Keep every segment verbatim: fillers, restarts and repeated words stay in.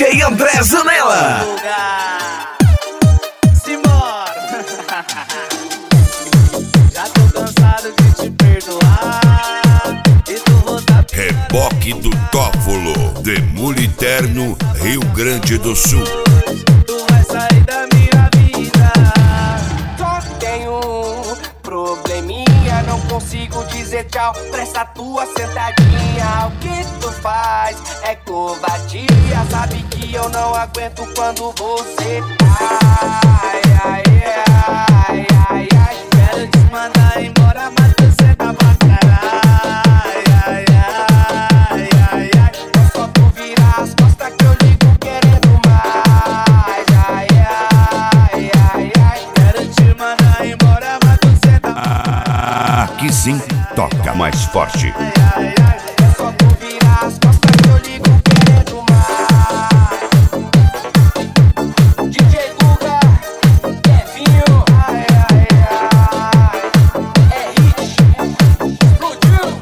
J André Zanella. Simbora. Já tô cansado de te perdoar e tu voltar. Reboque do Tófolo, Demoliterno, Rio Grande do Sul. Tu vai sair da minha vida. Só tenho um probleminha, não consigo dizer tchau pra essa tua sentadinha. O que tu faz é covardia, sabe que eu não aguento quando você ai, ai, ai, ai, ai. Quero te mandar embora, mas você tá pra caralho. Ai, ai, ai, ai. É só tu virar as costas que eu ligo querendo mais. Ai, ai, ai, ai. Quero te mandar embora, mas você tá pra Ah, aqui sim, toca mais forte. ai, ai, ai. É só tu virar as costas que eu ligo querendo mais. D J Guga, Kevinho, ai, ai, ai. É hit, explodiu.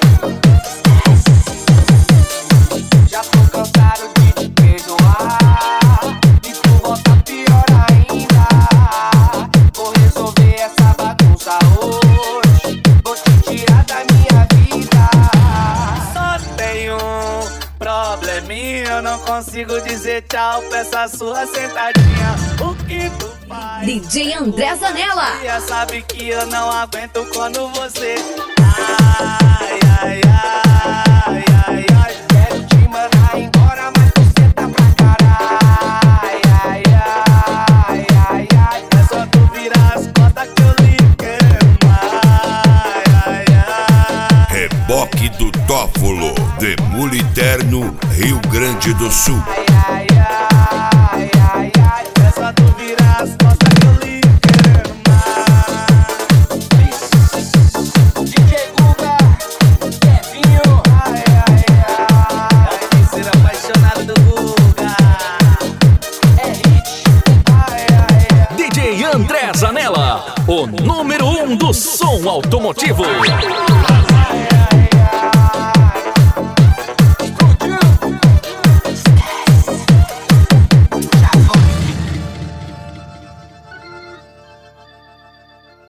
Já tô cansado de te perdoar e tu volta pior ainda. Vou resolver essa bagunça hoje, vou te tirar da minha vida. Só tenho um probleminha, eu não consigo dizer tchau pra essa sua sentadinha. O que tu faz? D J André Zanella. Já sabe que eu não aguento quando você ai, ai, ai, ai, ai. Quero te mandar embora, mas você tá pra caralho. Ai, ai, ai, ai, ai. É só tu virar as costas que eu ligo querendo mais. Ai, ai. Reboque do Tófolo, Demoliterno, Rio Grande do Sul. Ai, ai, ai, ai, ai. É só tu virar as costas que eu ligo querendo mais. D J Guga, Kevinho, ai, ai, ai. É o terceiro apaixonado do Guga. É hit, ai, ai, ai. D J André Zanella, o número um do som automotivo.